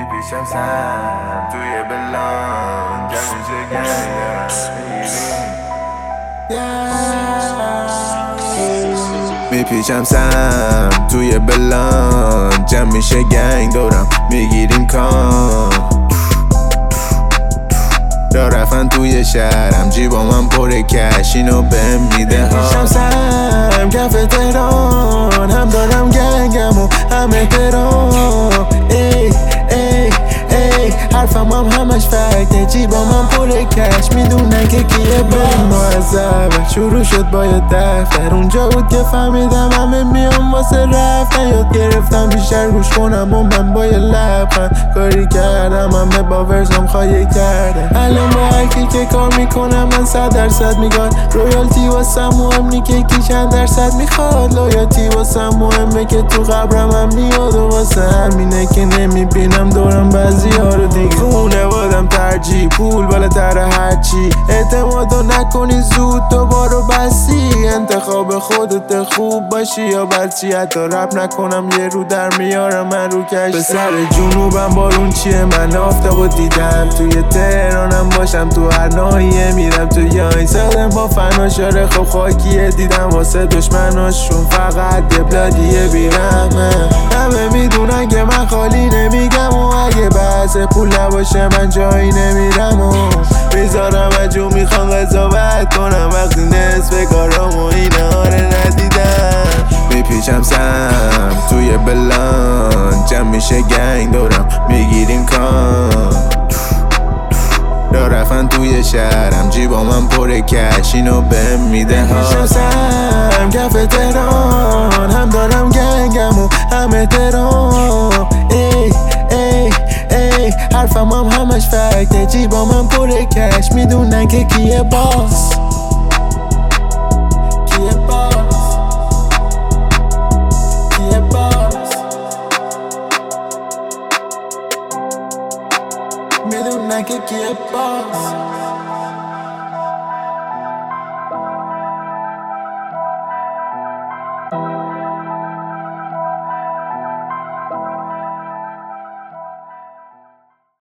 میپیشم سم توی بلان جمعیش میپیچم سم توی بلان جمع میشه گنگ دورم میگیریم کام را رفتن توی شهرم جیبامم پر کش اینو بهم میده ها میپیچم سم کف تهران هم دارم گنگم و هم احترام ای ای ای حرفم هم همش فکته جیبامم پر کش میدونن که کیه به معذبه شروع شد با یه دفتر اونجا بود که فهمیدم همه میام واسه رفتن یاد گرفتم بیشتر گوش کنم و من با یه لبخند کاری کردم همه با ورزم خواهی کردن الان با هرکی که کار میکنم من 100% میگاد رویالتی واسم مهم که کی چند درصد میخواد لویالتی واسم مهمه که تو قبرم هم میاد و واسه همینه که نمیبینم دورم بعضی ها رو دیگه خونه بادم ترجیح پول بالاتر هرچی اعتمادو نکنی زود دوباره بسی انتخاب خودت خوب باشی یا برچی حتی رپ نکنم یه رو در میارم من رو کشتی به سر جنوبم بارون چیه من آفتابو دیدم توی تهرانم باشم تو هر ناحیه میرم تو یا این سادم با فناشاره خب خاکیه دیدم واسه دشمناشون فقط یه بلادیه بیرمه همه میدونن که من خالی نمیگم و اگه بحث پول نباشه من جایی نمیرم و میذارم اجو میخوان قضاوت کنم وقتی نصف کارامو اینا رو ندیدم میپیچم سم توی بلان جمع میشه گنگ دورم میگیریم کام را رفتن توی شهرم جیبامم پر کش اینو بهم میده ها میپیچم سم کف تهران هم دارم گنگم و هم احترام ای ای ای حرفم هم همش فکته جیبامم پر کش میدونن که کیه باس کیه باس کیه باس میدونن که کیه باس